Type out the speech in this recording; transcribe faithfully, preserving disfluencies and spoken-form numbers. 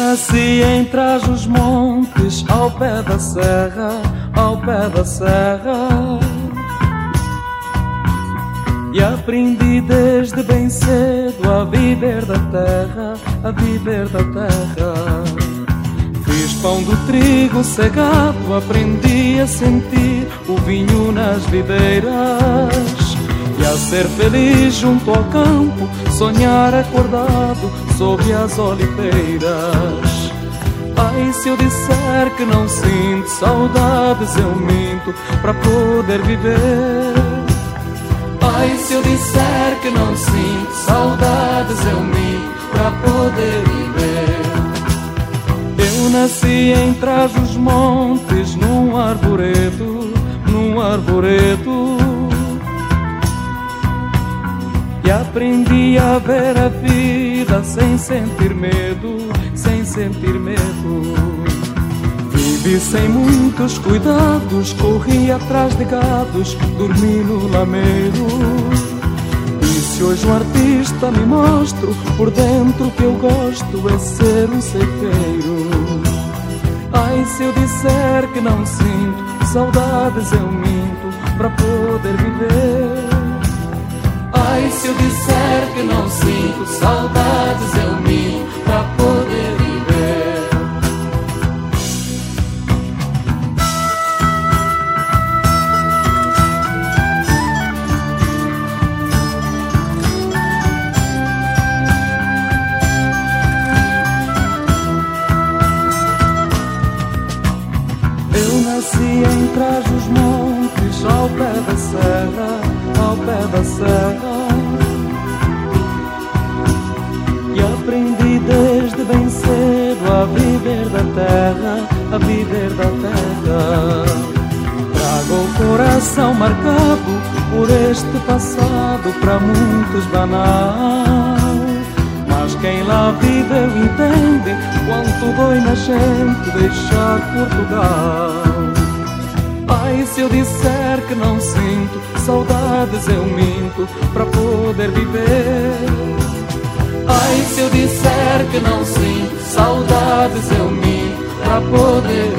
nasci em Trás-os-Montes, ao pé da serra, ao pé da serra. E aprendi desde bem cedo a viver da terra, a viver da terra. Fiz pão do trigo cegado, aprendi a sentir o vinho nas videiras. E a ser feliz junto ao campo, sonhar acordado sob as oliveiras. Ai, se eu disser que não sinto saudades, eu minto para poder viver. Ai, se eu disser que não sinto saudades, eu minto para poder viver. Eu nasci em Trás-os-Montes, num arvoredo, num arvoredo. E aprendi a ver a vida sem sentir medo, sem sentir medo. Vivi sem muitos cuidados, corri atrás de gados, dormi no lameiro. E se hoje um artista me mostro, por dentro o que eu gosto é ser um ceifeiro. Ai, se eu disser que não sinto saudades, eu minto para poder viver. Ai, se eu disser que não sinto saudades, eu minto para poder viver. Eu nasci em Trás-os-Montes, ao pé da serra, ao pé da serra. E aprendi desde bem cedo a viver da terra, a viver da terra. Trago o coração marcado por este passado, para muitos banal. Mas quem lá viveu entende quanto dói na gente deixar Portugal. Ai, se eu disser que não sinto saudades, eu minto para poder viver. Ai, se eu disser que não sinto saudades, eu minto para poder